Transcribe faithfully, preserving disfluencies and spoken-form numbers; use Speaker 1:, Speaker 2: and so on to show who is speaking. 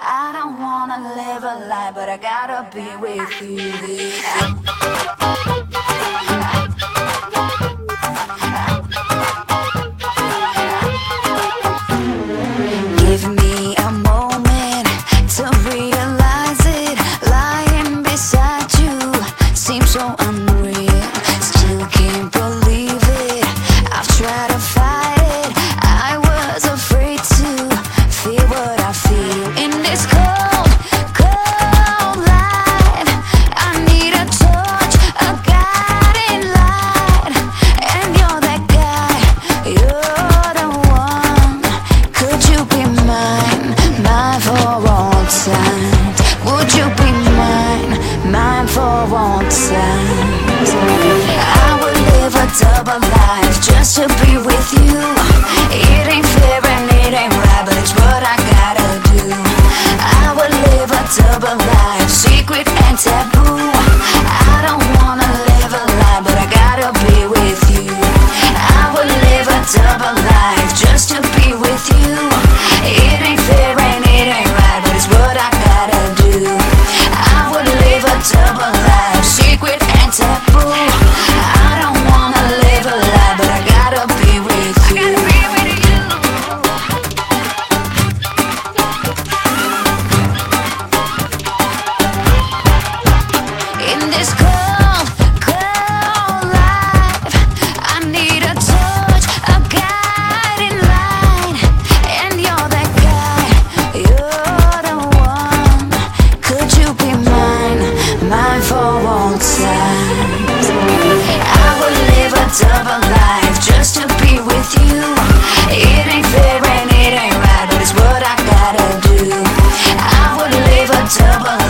Speaker 1: I don't wanna live a lie, but I gotta be with you. Give me a moment to realize it. Lying beside you seems so unreal. Still can't believe it. I've tried to fight it. I was afraid to feel what I feel in this cold, cold life. I need a touch, a guiding light, and you're that guy. You're the one. Could you be mine, mine for all time? Would you be mine, mine for all time? I would live a double life just to be with you. It ain't fair and it ain't right, but it's what I gotta do. I would live a double life, secret and taboo. I don't wanna live a lie, but I gotta be with you. I would live a double life just to be with you. It ain't fair and it ain't right, but it's what I gotta do. I would live a double life, secret and taboo. I don't wanna live a lie, but I gotta be with you. In this cold, cold life, I need a touch, a guiding light, and you're that guy, you're the one. Could you be mine, mine for all time? I would live a double life just to be with you. It ain't fair and it ain't right, but it's what I gotta do. I would live a double